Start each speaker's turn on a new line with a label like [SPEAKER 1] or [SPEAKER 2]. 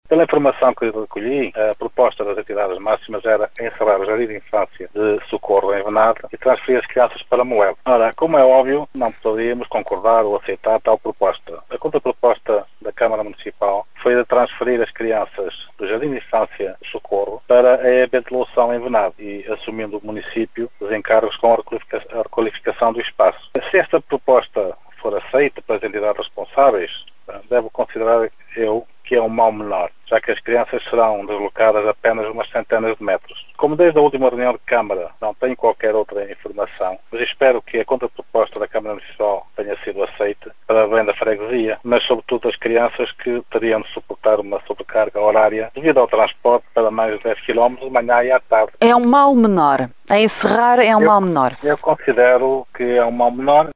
[SPEAKER 1] Pela informação que eu recolhi, a proposta das entidades máximas era encerrar o Jardim de Infância de Socorro em Venado e transferir as crianças para Moel. Ora, como é óbvio, não poderíamos concordar ou aceitar tal proposta. A contraproposta da Câmara Municipal foi de transferir as crianças do Jardim de Infância de Socorro para a EB de Loução em Venado e assumindo o município os encargos com a requalificação do espaço. Se esta proposta for aceita pelas entidades responsáveis, devo considerar eu que é um mal menor, já que as crianças serão deslocadas apenas umas centenas de metros. Como desde a última reunião de Câmara não tenho qualquer outra informação, mas espero que a contraproposta da Câmara Municipal tenha sido aceita para bem da freguesia, mas sobretudo as crianças que teriam de suportar uma sobrecarga horária devido ao transporte para mais de 10 km de manhã e à tarde.
[SPEAKER 2] É um mal menor. A encerrar é um mal menor.
[SPEAKER 1] Eu considero que é um mal menor.